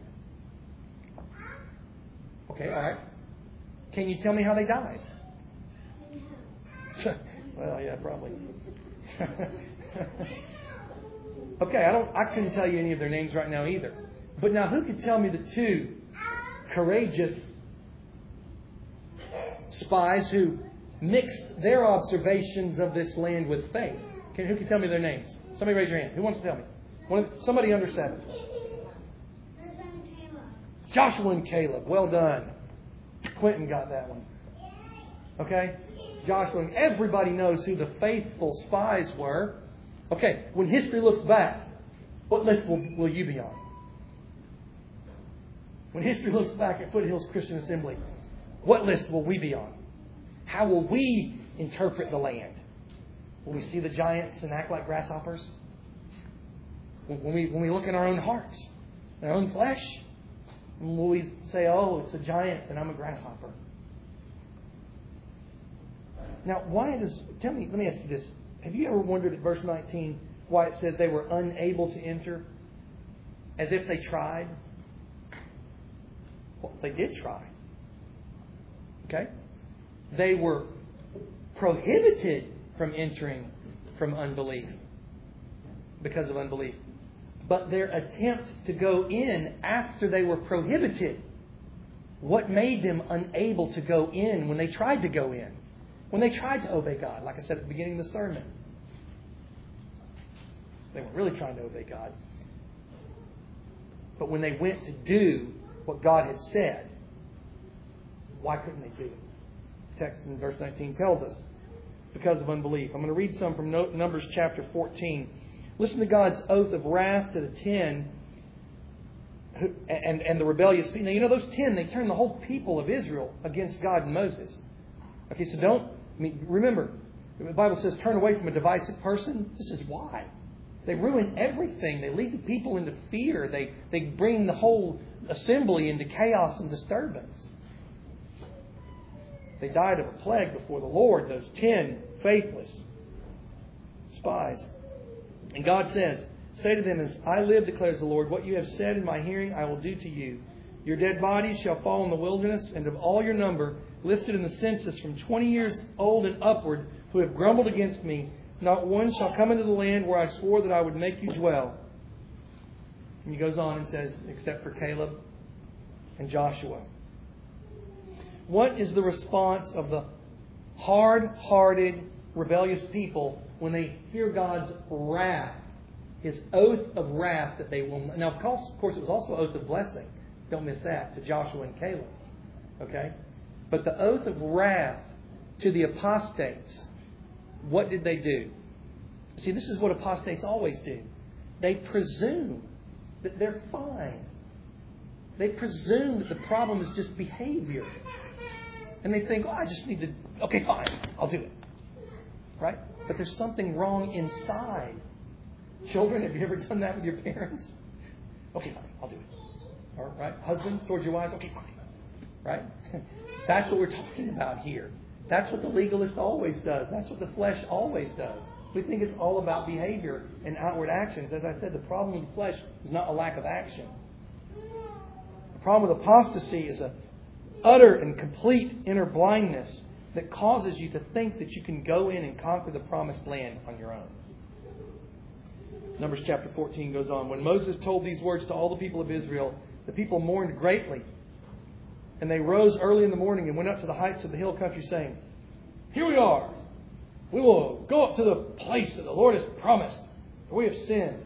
Okay, all right. Can you tell me how they died? Well, yeah, probably. Okay, I couldn't tell you any of their names right now either. But now who could tell me the 2 courageous spies who mixed their observations of this land with faith? Who can tell me their names? Somebody raise your hand. Who wants to tell me? Somebody under 7. Joshua and Caleb. Well done. Quentin got that one. Okay? Joshua, everybody knows who the faithful spies were. Okay, when history looks back, what list will you be on? When history looks back at Foothills Christian Assembly, what list will we be on? How will we interpret the land? Will we see the giants and act like grasshoppers? When we look in our own hearts, in our own flesh, will we say, oh, it's a giant and I'm a grasshopper? Now, let me ask you this. Have you ever wondered at verse 19 why it says they were unable to enter? As if they tried? Well, they did try. Okay? They were prohibited from entering from unbelief. Because of unbelief. But their attempt to go in after they were prohibited, what made them unable to go in when they tried to go in? When they tried to obey God, like I said at the beginning of the sermon. They weren't really trying to obey God. But when they went to do what God had said, why couldn't they do it? The text in verse 19 tells us it's because of unbelief. I'm going to read some from Numbers chapter 14. Listen to God's oath of wrath to the 10 and the rebellious people. Now, you know, those 10, they turned the whole people of Israel against God and Moses. Okay, so remember, the Bible says turn away from a divisive person. This is why. They ruin everything. They lead the people into fear. They bring the whole assembly into chaos and disturbance. They died of a plague before the Lord, those 10 faithless spies. And God says, say to them, as I live, declares the Lord, what you have said in my hearing I will do to you. Your dead bodies shall fall in the wilderness, and of all your number, listed in the census from 20 years old and upward, who have grumbled against me, not one shall come into the land where I swore that I would make you dwell. And he goes on and says, except for Caleb and Joshua. What is the response of the hard-hearted, rebellious people when they hear God's wrath, His oath of wrath that they will... Now, of course, it was also an oath of blessing. Don't miss that, to Joshua and Caleb. Okay? But the oath of wrath to the apostates, what did they do? See, this is what apostates always do. They presume that they're fine. They presume that the problem is just behavior. And they think, I just need to... Okay, fine, I'll do it. Right? But there's something wrong inside. Children, have you ever done that with your parents? Okay, fine, I'll do it. All right? Husbands, towards your wives, okay, fine. Right? That's what we're talking about here. That's what the legalist always does. That's what the flesh always does. We think it's all about behavior and outward actions. As I said, the problem with the flesh is not a lack of action. The problem with apostasy is an utter and complete inner blindness that causes you to think that you can go in and conquer the promised land on your own. Numbers chapter 14 goes on. When Moses told these words to all the people of Israel, the people mourned greatly. And they rose early in the morning and went up to the heights of the hill country, saying, here we are. We will go up to the place that the Lord has promised, for we have sinned.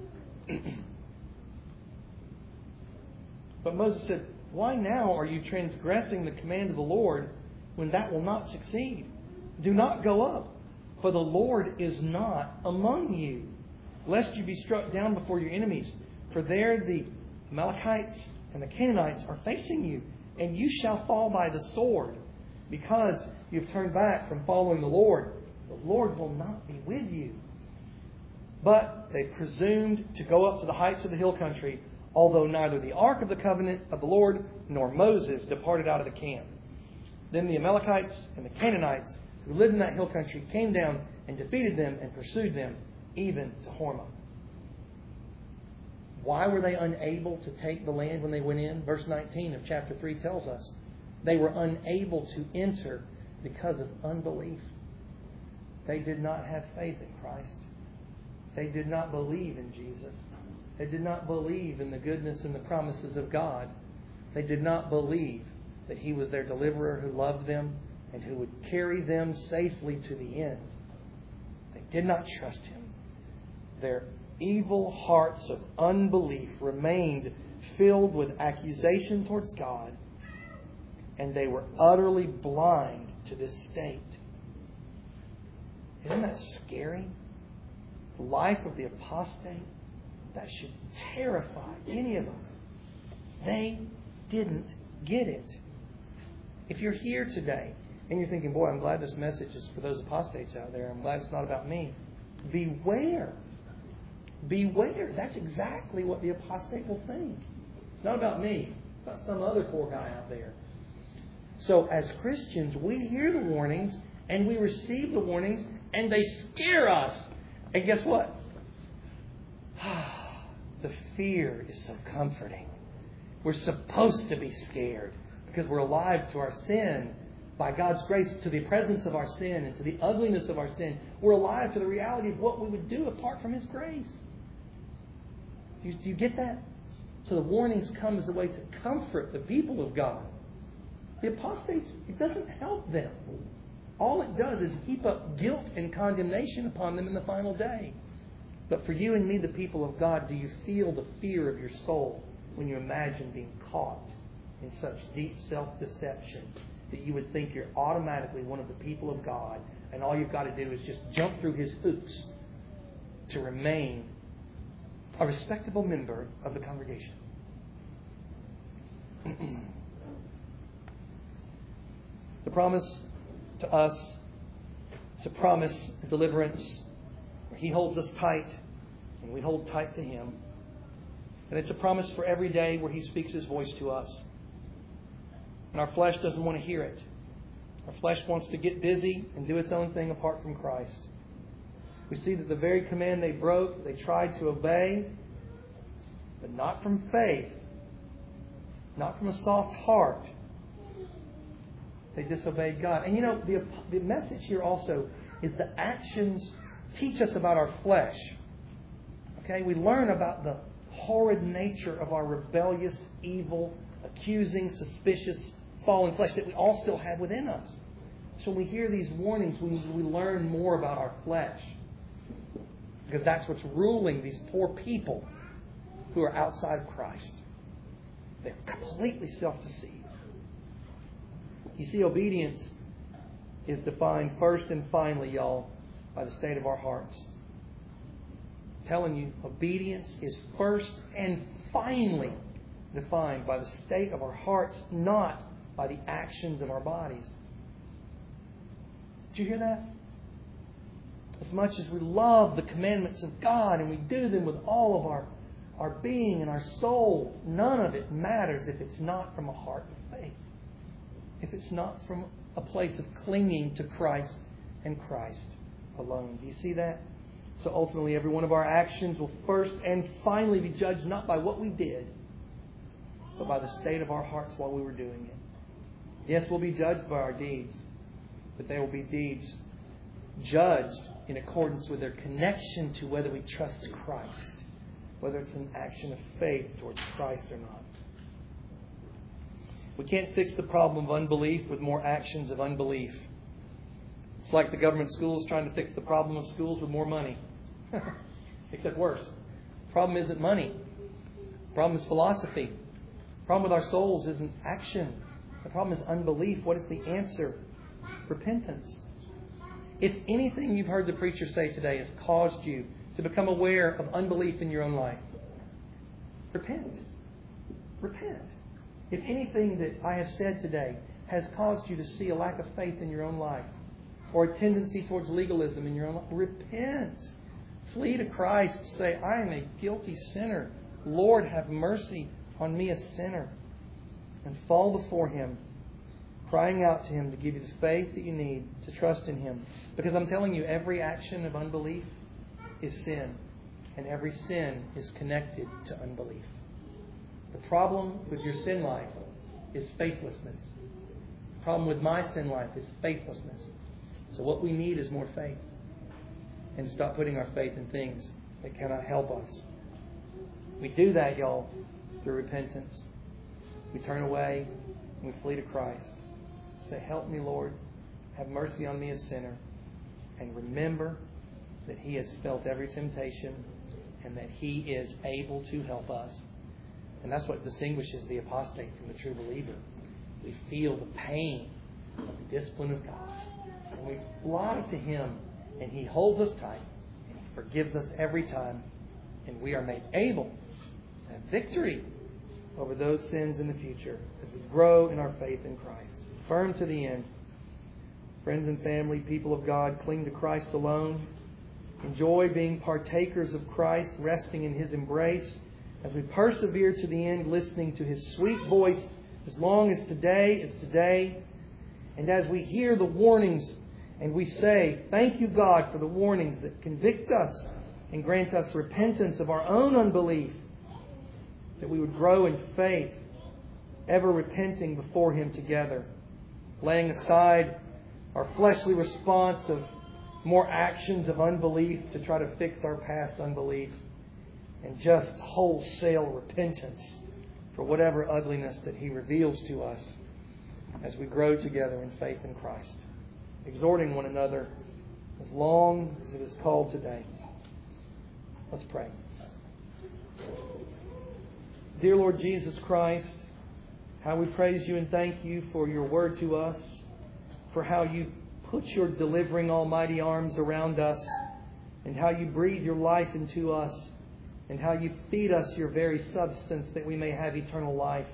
But Moses said, why now are you transgressing the command of the Lord when that will not succeed? Do not go up, for the Lord is not among you, lest you be struck down before your enemies. For there the Amalekites and the Canaanites are facing you, and you shall fall by the sword, because you have turned back from following the Lord. The Lord will not be with you. But they presumed to go up to the heights of the hill country, although neither the ark of the covenant of the Lord nor Moses departed out of the camp. Then the Amalekites and the Canaanites who lived in that hill country came down and defeated them and pursued them, even to Hormah. Why were they unable to take the land when they went in? Verse 19 of chapter 3 tells us they were unable to enter because of unbelief. They did not have faith in Christ. They did not believe in Jesus. They did not believe in the goodness and the promises of God. They did not believe that He was their deliverer who loved them and who would carry them safely to the end. They did not trust Him. Their evil hearts of unbelief remained filled with accusation towards God, and they were utterly blind to this state. Isn't that scary? The life of the apostate, that should terrify any of us. They didn't get it. If you're here today and you're thinking, boy, I'm glad this message is for those apostates out there. I'm glad it's not about me. Beware. Beware. That's exactly what the apostate will think. It's not about me. It's about some other poor guy out there. So as Christians, we hear the warnings and we receive the warnings and they scare us. And guess what? The fear is so comforting. We're supposed to be scared because we're alive to our sin by God's grace, to the presence of our sin and to the ugliness of our sin. We're alive to the reality of what we would do apart from His grace. Do you get that? So the warnings come as a way to comfort the people of God. The apostates, it doesn't help them. All it does is heap up guilt and condemnation upon them in the final day. But for you and me, the people of God, do you feel the fear of your soul when you imagine being caught in such deep self-deception that you would think you're automatically one of the people of God and all you've got to do is just jump through His hoops to remain a respectable member of the congregation? The promise to us is a promise of deliverance where He holds us tight and we hold tight to Him. And it's a promise for every day where He speaks His voice to us. And our flesh doesn't want to hear it. Our flesh wants to get busy and do its own thing apart from Christ. We see that the very command they broke, they tried to obey, but not from faith, not from a soft heart. They disobeyed God. And you know, the message here also is the actions teach us about our flesh. Okay, we learn about the horrid nature of our rebellious, evil, accusing, suspicious, fallen flesh that we all still have within us. So when we hear these warnings, we learn more about our flesh. Because that's what's ruling these poor people who are outside of Christ. They're completely self-deceived. You see, obedience is defined first and finally, y'all, by the state of our hearts. I'm telling you, obedience is first and finally defined by the state of our hearts, not by the actions of our bodies. Did you hear that? As much as we love the commandments of God and we do them with all of our being and our soul, none of it matters if it's not from a heart of faith. If it's not from a place of clinging to Christ and Christ alone. Do you see that? So ultimately, every one of our actions will first and finally be judged not by what we did, but by the state of our hearts while we were doing it. Yes, we'll be judged by our deeds, but they will be deeds judged in accordance with their connection to whether we trust Christ, whether it's an action of faith towards Christ or not. We can't fix the problem of unbelief with more actions of unbelief. It's like the government schools trying to fix the problem of schools with more money. Except worse. The problem isn't money. The problem is philosophy. The problem with our souls isn't action. The problem is unbelief. What is the answer? Repentance. If anything you've heard the preacher say today has caused you to become aware of unbelief in your own life, repent. Repent. If anything that I have said today has caused you to see a lack of faith in your own life or a tendency towards legalism in your own life, repent. Flee to Christ. Say, I am a guilty sinner. Lord, have mercy on me, a sinner. And fall before Him, crying out to Him to give you the faith that you need to trust in Him. Because I'm telling you, every action of unbelief is sin. And every sin is connected to unbelief. The problem with your sin life is faithlessness. The problem with my sin life is faithlessness. So what we need is more faith. And stop putting our faith in things that cannot help us. We do that, y'all, through repentance. We turn away and we flee to Christ. Say, help me, Lord. Have mercy on me, a sinner. And remember that He has felt every temptation and that He is able to help us. And that's what distinguishes the apostate from the true believer. We feel the pain of the discipline of God. And we fly to Him, and He holds us tight, and He forgives us every time, and we are made able to have victory over those sins in the future as we grow in our faith in Christ, firm to the end. Friends and family, people of God, cling to Christ alone. Enjoy being partakers of Christ, resting in His embrace as we persevere to the end, listening to His sweet voice as long as today is today. And as we hear the warnings and we say, thank you, God, for the warnings that convict us and grant us repentance of our own unbelief, that we would grow in faith, ever repenting before Him together, laying aside our fleshly response of more actions of unbelief to try to fix our past unbelief, and just wholesale repentance for whatever ugliness that He reveals to us as we grow together in faith in Christ, exhorting one another as long as it is called today. Let's pray. Dear Lord Jesus Christ, how we praise You and thank You for Your word to us, for how You put Your delivering almighty arms around us, and how You breathe Your life into us, and how You feed us Your very substance that we may have eternal life.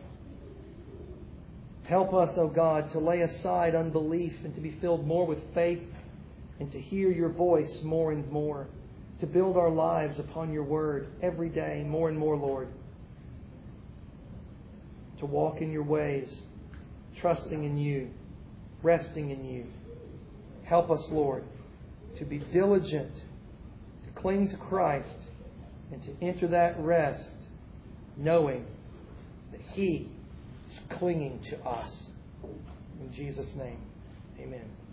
Help us, O God, to lay aside unbelief and to be filled more with faith and to hear Your voice more and more, to build our lives upon Your word every day more and more, Lord, to walk in Your ways, trusting in You, resting in You. Help us, Lord, to be diligent, to cling to Christ, and to enter that rest knowing that He is clinging to us. In Jesus' name, amen.